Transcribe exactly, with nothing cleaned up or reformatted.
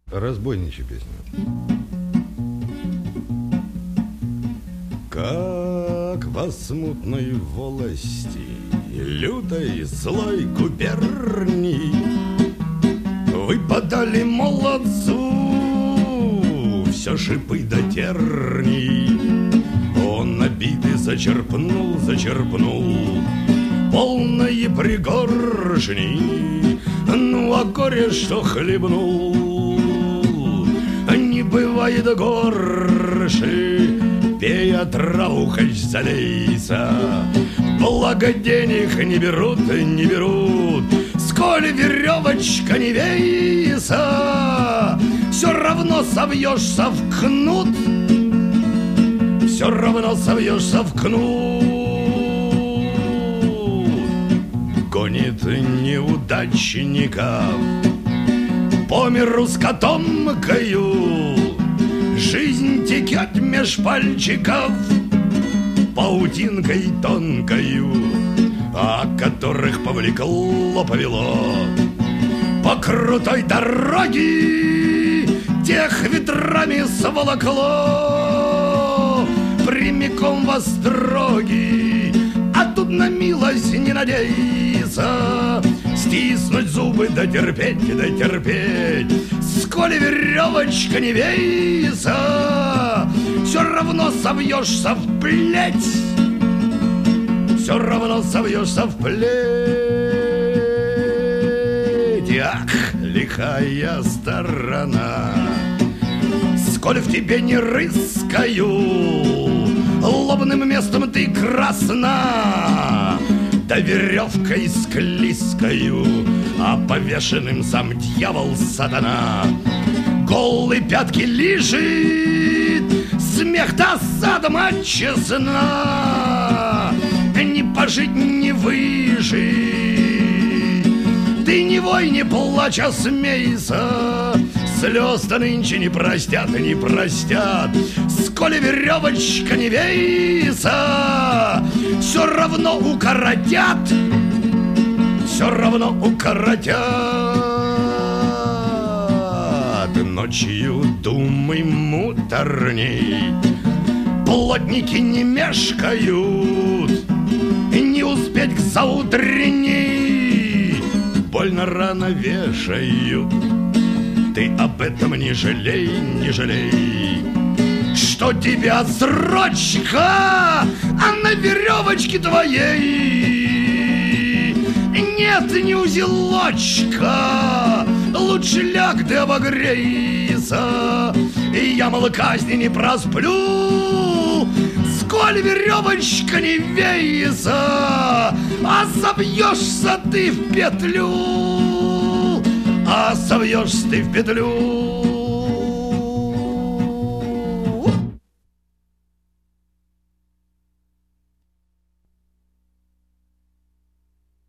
Разбойничья песня. Как во смутной волости лютой злой губернии выпадали молодцу все шипы да терни. Он обиды зачерпнул, зачерпнул полные пригоршни, ну а горе, что хлебнул, не бывает горше. Пей траву, хоть залейся, благо денег не берут, не берут. Сколь веревочка не вейся, все равно совьешься в кнут, все равно совьешься в кнут. Гонит неудачников по миру с котомкою, жизнь текет меж пальчиков паутинкой тонкою, о которых повлекло, повело по крутой дороге, тех ветрами сволокло прямиком во строги. А тут на милость не надейся, стиснуть зубы да терпеть, да терпеть. Сколь веревочка не вейся, все равно совьешься в плеть, все равно совьешься в плеть. Ах, лихая сторона, сколь в тебе не рыскаю, лобным местом ты красна, да веревкой склизкою, а повешенным сам дьявол сатана. Голые пятки лежит, смех досада мать честна, не пожить, не выжить. Ты не вой, не плачь, а смейся, слез-то нынче не простят, не простят. Сколь веревочка не вейся, все равно укоротят, все равно укоротят. Ночью думай муторней, плотники не мешкают, не успеть к заутренней больно рано вешают. Ты об этом не жалей, не жалей, что тебя срочка, а на веревочке твоей нет ни узелочка. Лучше ляг да обогрейся, и я, мол, казни не просплю. Сколь веревочка не вейся, а совьешься ты в петлю, а совьешься ты в петлю.